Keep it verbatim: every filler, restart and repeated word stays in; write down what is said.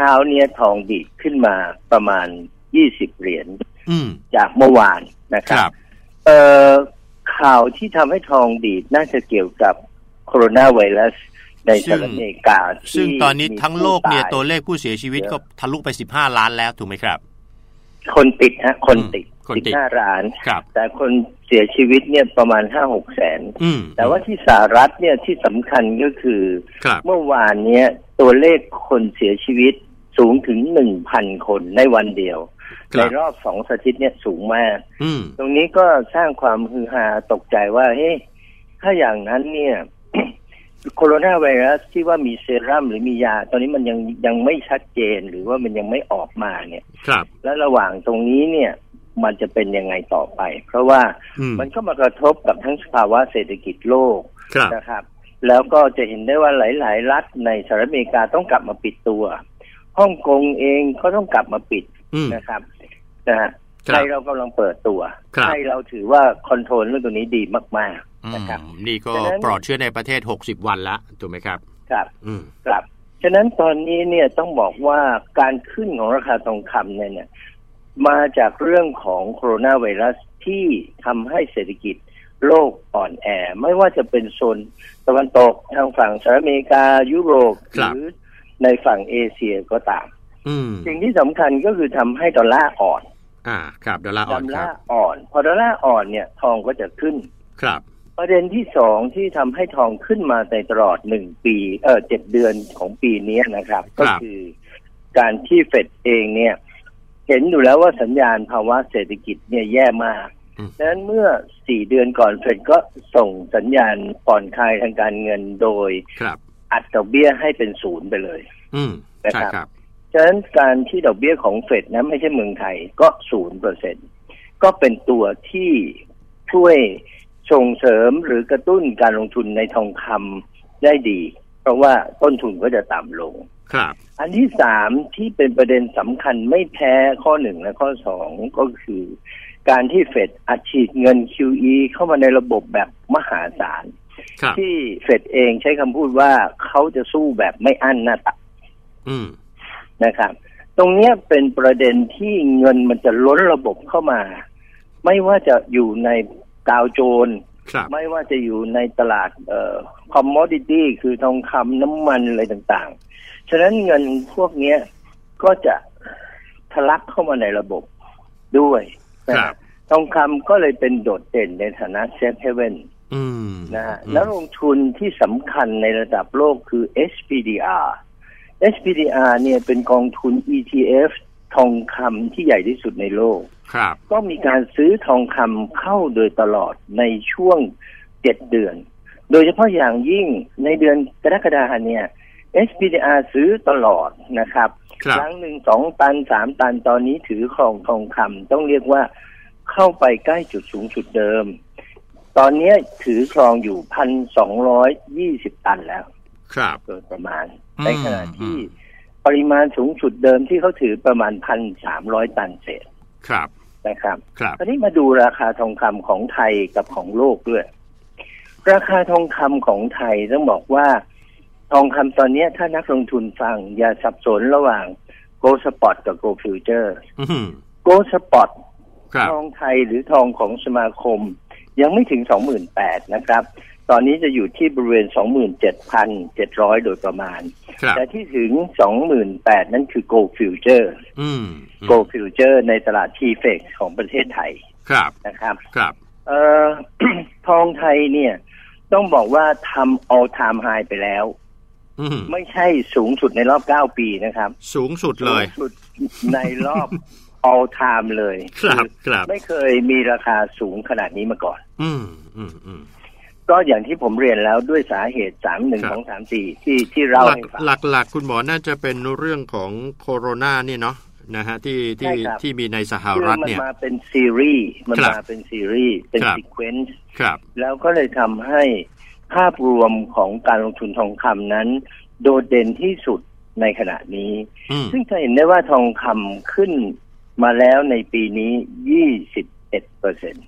ช้าเนี่ยทองดีดขึ้นมาประมาณยี่สิบเหรียญจากเมื่อวานนะครับเอ่อข่าวที่ทำให้ทองดีดน่าจะเกี่ยวกับโคโรนาไวรัสในสหรัฐอเมริกาซึ่งตอนนี้ทั้งโลกเนี่ยตัวเลขผู้เสียชีวิตก็ทะลุไปสิบห้าล้านแล้วถูกไหมครับคนติดฮะคนติดสิบห้าล้านแต่คนเสียชีวิตเนี่ยประมาณ ห้าหก แสนแต่ว่าที่สหรัฐเนี่ยที่สำคัญก็คือเมื่อวานเนี้ยตัวเลขคนเสียชีวิตสูงถึง หนึ่งพัน คนในวันเดียวในรอบสองอาทิตย์เนี่ยสูงมากตรงนี้ก็สร้างความฮือฮาตกใจว่าเฮ้ยถ้าอย่างนั้นเนี่ยโคโรนาไวรัสที่ว่ามีเซรั่มหรือมียาตอนนี้มันยังยังไม่ชัดเจนหรือว่ามันยังไม่ออกมาเนี่ยแล้วระหว่างตรงนี้เนี่ยมันจะเป็นยังไงต่อไปเพราะว่ามันก็มากระทบกับทั้งสภาวะเศรษฐกิจโลกนะครับแล้วก็จะเห็นได้ว่าหลายๆรัฐในสหรัฐอเมริกาต้องกลับมาปิดตัวฮ่องกงเองก็ต้องกลับมาปิดนะครับนะฮะไทยเรากำลังเปิดตัวไทยเราถือว่าคอนโทรลเรื่องตัวนี้ดีมากๆนะครับนี่ก็ปลอดเชื้อในประเทศหกสิบวันละถูกไหมครับครับครับฉะนั้นตอนนี้เนี่ยต้องบอกว่าการขึ้นของราคาทองคำเนี่ยมาจากเรื่องของโคโรนาไวรัสที่ทำให้เศรษฐกิจโลกอ่อนแอไม่ว่าจะเป็นโซนตะวันตกทางฝั่งสหรัฐอเมริกายุโรปหรือในฝั่งเอเชียก็ตามสิ่งที่สำคัญก็คือทำให้ดอลลาร์อ่อนอ่าครับดอลลาร์อ่อนดอลลาร์อ่อนพอดอลลาร์อ่อนเนี่ยทองก็จะขึ้นครับประเด็นที่สองที่ทำให้ทองขึ้นมาในตลอดหนึ่งปีเออเจ็ดเดือนของปีนี้นะครับก็คือการที่เฟดเองเนี่ยเห็นอยู่แล้วว่าสัญญาณภาวะเศรษฐกิจเนี่ยแย่มากดังนั้นเมื่อสี่เดือนก่อนเฟดก็ส่งสัญญาณผ่อนคลายทางการเงินโดยอัดดอกเบี้ยให้เป็นศูนย์ไปเลยนะครับฉะนั้นการที่ดอกเบี้ยของเฟดนะไม่ใช่เมืองไทยก็ศูนย์เปอร์เซ็นต์ก็เป็นตัวที่ช่วยส่งเสริมหรือกระตุ้นการลงทุนในทองคำได้ดีเพราะว่าต้นทุนก็จะต่ำลงครับอันที่สามที่เป็นประเด็นสำคัญไม่แพ้ข้อหนึ่งและข้อสองก็คือการที่เฟดอัดฉีดเงิน คิว อี เข้ามาในระบบแบบมหาศาลที่เฟดเองใช้คำพูดว่าเขาจะสู้แบบไม่อั้นหน้าตักนะครับตรงนี้เป็นประเด็นที่เงินมันจะล้นระบบเข้ามาไม่ว่าจะอยู่ในดาวโจนส์ไม่ว่าจะอยู่ในตลาดเอ่อคอมมอดิตี้คือทองคำน้ำมันอะไรต่างๆฉะนั้นเงินพวกนี้ก็จะทะลักเข้ามาในระบบด้วยนะครับทองคำก็เลยเป็นโดดเด่นในฐานะเซฟเฮเว่นนะฮะแล้วลงทุนที่สำคัญในระดับโลกคือ เอส พี ดี อาร์ เอส พี ดี อาร์ เนี่ยเป็นกองทุน อี ที เอฟ ทองคำที่ใหญ่ที่สุดในโลกก็มีการซื้อทองคำเข้าโดยตลอดในช่วงเจ็ดเดือนโดยเฉพาะอย่างยิ่งในเดือนกรกฎาคมเนี่ย เอส พี ดี อาร์ ซื้อตลอดนะครับครั้งหนึ่งสองตันสามตันตอนนี้ถือครองทองคำต้องเรียกว่าเข้าไปใกล้จุดสูงสุดเดิมตอนนี้ถือครองอยู่ หนึ่งพันสองร้อยยี่สิบ ตันแล้วครับโดยประมาณในขณะที่ปริมาณสูงสุดเดิมที่เขาถือประมาณ หนึ่งพันสามร้อย ตันเศษครับนะครับตอนนี้มาดูราคาทองคำของไทยกับของโลกด้วยราคาทองคำของไทยต้องบอกว่าทองคำตอนนี้ถ้านักลงทุนฟังอย่าสับสนระหว่าง Gold Spot กับ Gold Future Gold Spot ทองไทยหรือทองของสมาคมยังไม่ถึง สองหมื่นแปดพัน นะครับตอนนี้จะอยู่ที่บริเวณ สองหมื่นเจ็ดพันเจ็ดร้อย โดยประมาณแต่ที่ถึง สองหมื่นแปดพัน นั่นคือ Gold Future Gold Future ในตลาด ที เอฟ อี ซี ของประเทศไทยนะครับเอ่อ ทองไทยเนี่ยต้องบอกว่าทำ all time high ไปแล้วไม่ใช่สูงสุดในรอบเก้าปีนะครับสูงสุดเลยสูงสุดในรอบ all time เลยครับครับไม่เคยมีราคาสูงขนาดนี้มาก่อนอืมอืมอืมก็อย่างที่ผมเรียนแล้วด้วยสาเหตุสาม หนึ่ง สอง สาม สี่ที่ที่เราให้ฟังหลักๆคุณหมอน่าจะเป็นเรื่องของโคโรนานี่เนาะนะฮะที่ที่ที่มีในสหรัฐเนี่ยมันมาเป็นซีรีส์มันมาเป็นซีรีส์เป็นซีเควนซ์แล้วก็เลยทำให้ภาพรวมของการลงทุนทองคำนั้นโดดเด่นที่สุดในขณะนี้ซึ่งจะเห็นได้ว่าทองคำขึ้นมาแล้วในปีนี้ ยี่สิบเอ็ดเปอร์เซ็นต์